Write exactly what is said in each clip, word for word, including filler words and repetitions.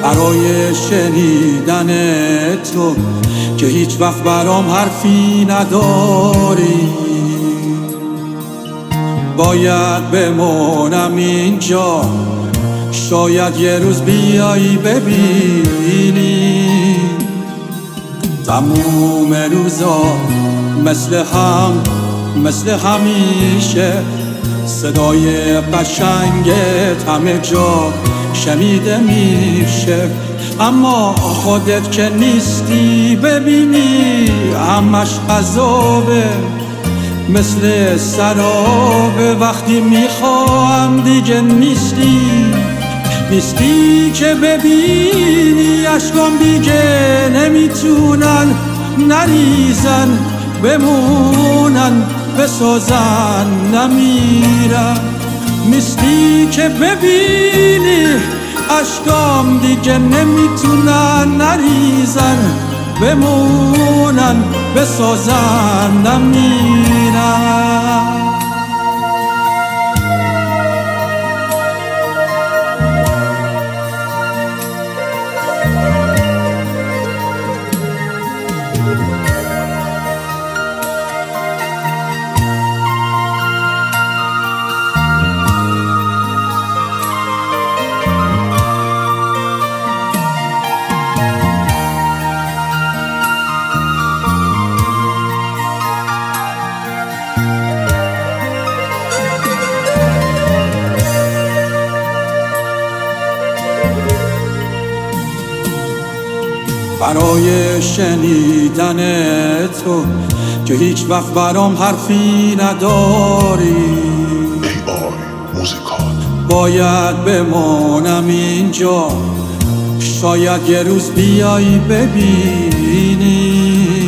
برای شنیدن تو که هیچ وقت برام حرفی نداری. باید بمونم اینجا، شاید یه روز بیایی ببینی. تموم روزا مثل هم مثل همیشه صدای قشنگت همه جا شنیده میشه، اما خودت که نیستی ببینی همش عذابه مثل سرابه. وقتی میخوام دیگه نیستی، نیستی که ببینی اشکام دیگه نمیتونن نریزن بمونن بسازن نمیرن. نیستی که ببینی اشکام دیگه نمیتونن نریزن بمونن بسازن نمیرن. برای شنیدن تو که هیچ وقت برام حرفی نداری. ای آی موزیکال باید بمونم اینجا، شاید یه روز بیایی ببینی.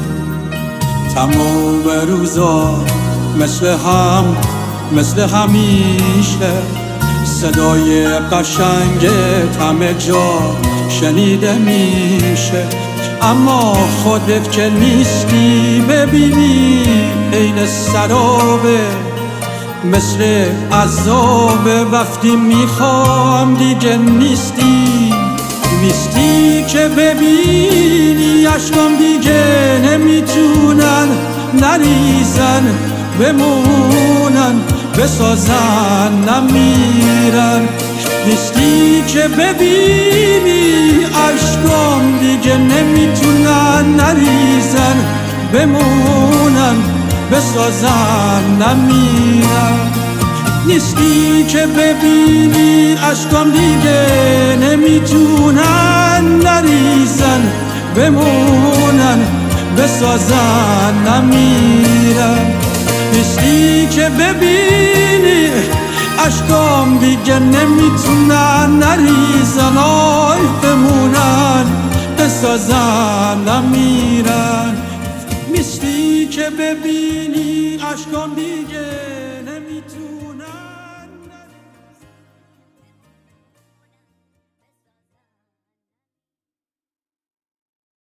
تمام روزا مثل هم مثل همیشه صدای قشنگت همه جا شنیده میشه، اما خودت که نیستی ببینی عین سرابه مثل عذابه. وقتی میخوام دیگه نیستی، نیستی که ببینی اشکام دیگه نمیتونن نریزن بمونن بسازن نمیرن. نیستی که ببینی اشکام دیگه نمیتونن نریزن بمونن بسازن نمیرن. نیستی که ببینی اشکام دیگه نمیتونن نریزن بمونن بسازن نمیرن. نیستی که ببینی اشکام دیگه نمیتونن نریزن آی بمونن بسازن نمیرن. نیستی که ببینی اشکام دیگه